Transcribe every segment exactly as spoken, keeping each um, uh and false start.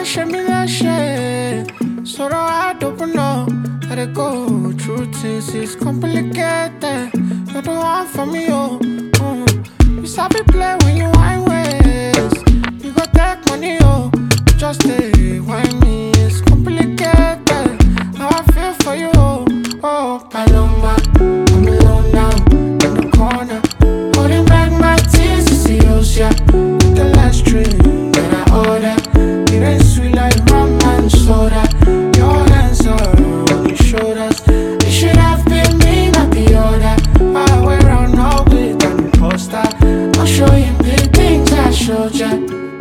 show me that shit. So don't hard open up. Let it go. Truth is, it's complicated. You're the one for me, oh. Mm. You sabi play when you wine ways. You go take money, oh. Just stay wine me. It's complicated. How I feel for you, oh. Oh, Paloma. I'm alone now in the corner. Holding back my tears to see you, yeah. The last drink that I ordered. It ain't sweet like rum and soda. Your hands are on your shoulders. It should have been me, not the other. I wear around all with an imposter. I'll show you the things I showed ya.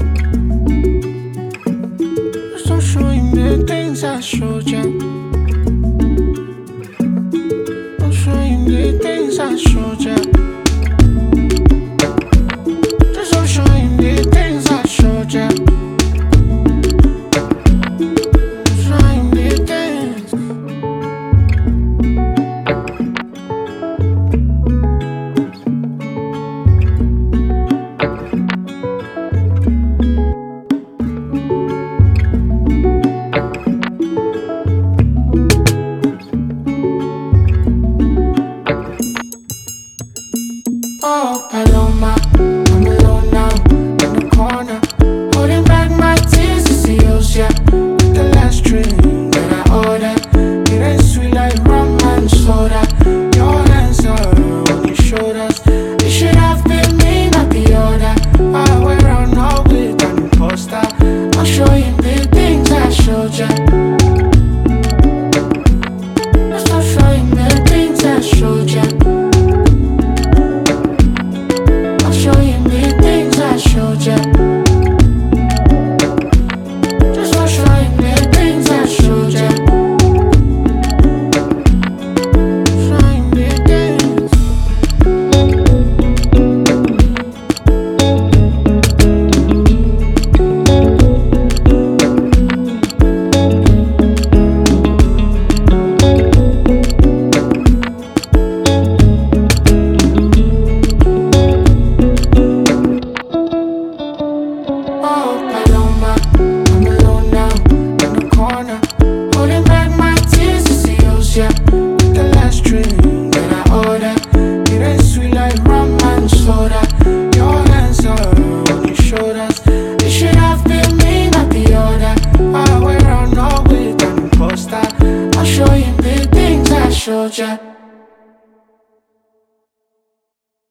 Just I'll show you the things I showed ya. I'll show you the things I showed ya. Just I'll show you the things I showed ya. Oh, Paloma, I'm alone now in the corner. Holding back my tears to see you, yeah. The last drink that I ordered. It ain't sweet like rum and soda. Your hands are on your shoulders. It should have been me, not the other. I wear around all with an imposter. I'll show you the things I showed ya. Just I'll show you the things I showed ya. Show you the things I showed ya. Just wanna show you the things I showed ya. Show you the things. The last drink that I ordered. It ain't sweet like rum and soda. Your hands are on your shoulders. It should have been me, not the other. I wear around all with an imposter. I'll show you the things I showed ya.